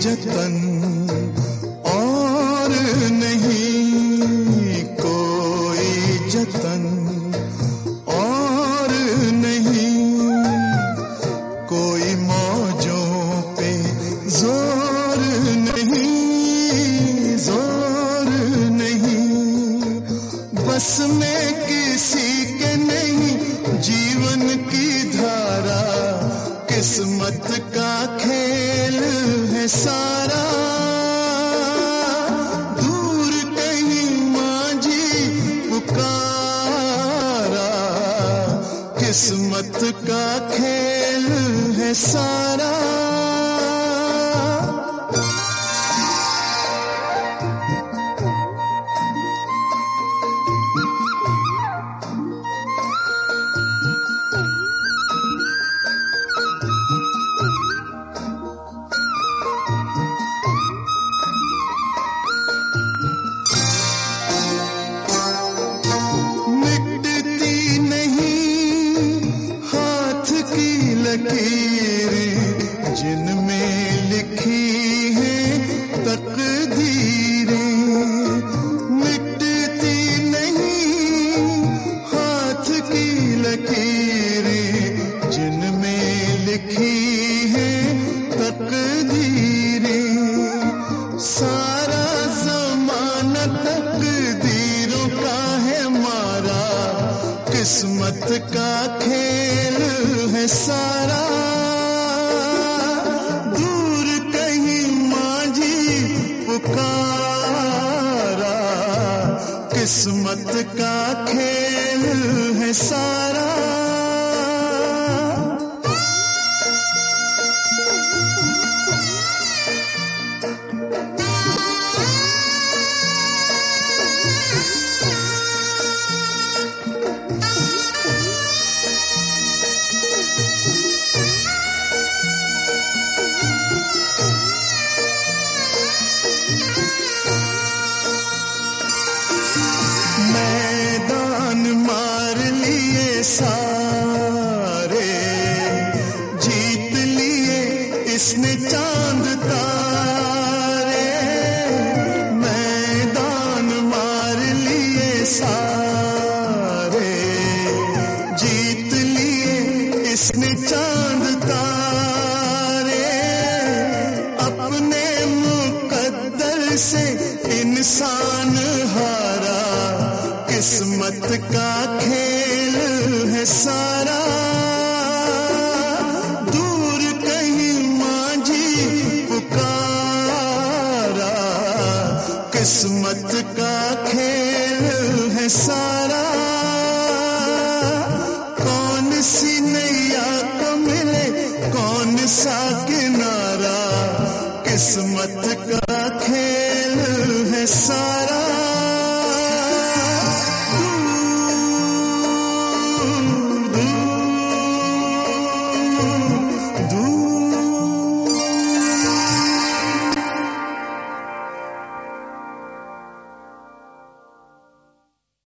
जतन और नहीं, कोई जतन और नहीं, कोई मौजों पे जोर नहीं, जोर नहीं, बस में किसी के नहीं जीवन की धारा, किस्मत का खेल है सारा। दूर कहीं मांझी पुकारा, किस्मत का खेल है सारा। जिनमें लिखी है तकदीरें, मिटती नहीं हाथ की लकीरें, जिनमें लिखी है तकदीरें। सारा ज़माना तकदीरों का है मारा, किस्मत का खेल है सारा। दूर कहीं मांझी पुकारा, किस्मत का खेल है सारा। मैदान मार लिए सारे, जीत लिए इसने चांद तारे। मैदान मार लिए सारे, जीत लिए इसने चांद तारे। अपने मुकद्दर से इंसान हारा, किस्मत का खेल है सारा। दूर कहीं मांझी पुकारा, किस्मत का खेल है सारा। कौन सी नैया को मिले कौन सा किनारा, किस्मत का खेल है सारा।